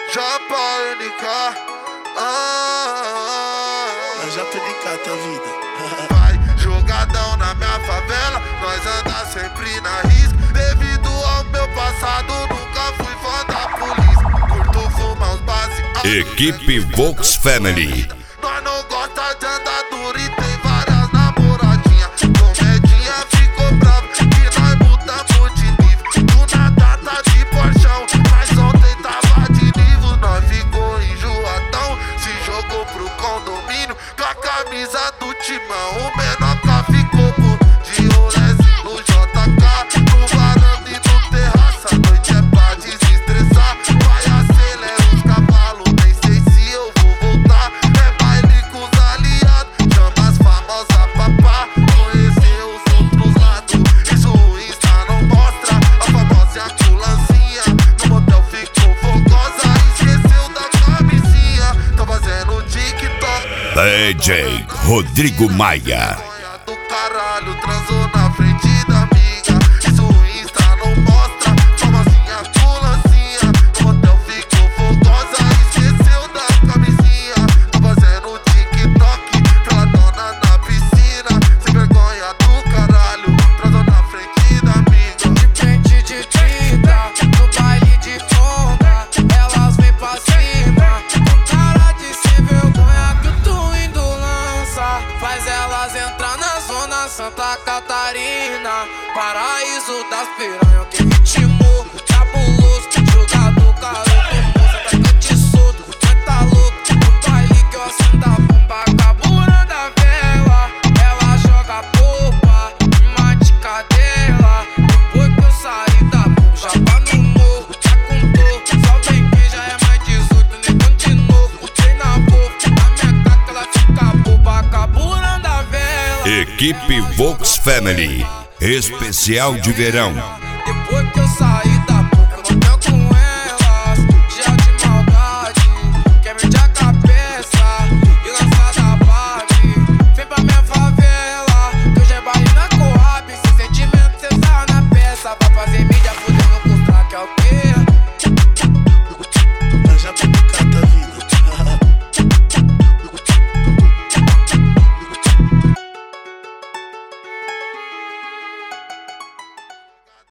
Japa NK. Japa NK, tua vida. Vai, jogadão na minha favela, nós anda sempre na risca. Devido ao meu passado, nunca fui fã da polícia. Curto fumar os baseados. Equipe Vox Family. Nós não gosta de andar duro e tem várias namoradinhas. Comedinha ficou bravo que nós mudamos de nível. Do nada tá de porchão, mas ontem tava de nível. Nós ficou enjoadão, se jogou pro condomínio com a camisa do timão. O Menoca ficou de Rolex no JK, no varanda e no terraço. A noite é pra desestressar. Vai acelera os cavalos, nem sei se eu vou voltar. É baile com os aliados, chama as famosas papá. Conhecer os outros lados, isso o Insta não mostra. A famosa culancinha no motel ficou fogosa. Esqueceu da camisinha, tá fazendo TikTok. DJ Rodrigo Maia. Do caralho, transou na frente da amiga. Isso o Insta não mostra. Famosinha culancinha no motel ficou fogosa. Esqueceu da camisinha, tá fazendo TikTok. Peladona na piscina, sem vergonha do caralho, transou na frente da amiga. De frente de 30, no baile de conga, elas vêm pra cima, com cara de sem vergonha que o Twindo lança. Faz elas entrar na zona Santa Catarina, paraíso das piranhas, que ritmo cabuloso, jogador caroto, moça atacante solto, mas tá louco, no baile que eu acendo a bomba, carburando a vela, ela joga a polpa, mate cadela, depois que eu saí da bomba, já tá no morro, já contou, só vem que já é mais 18, negão de novo, treina fofo, na minha caca ela fica boba, carburando a vela. Equipe Vox Family. Especial de verão.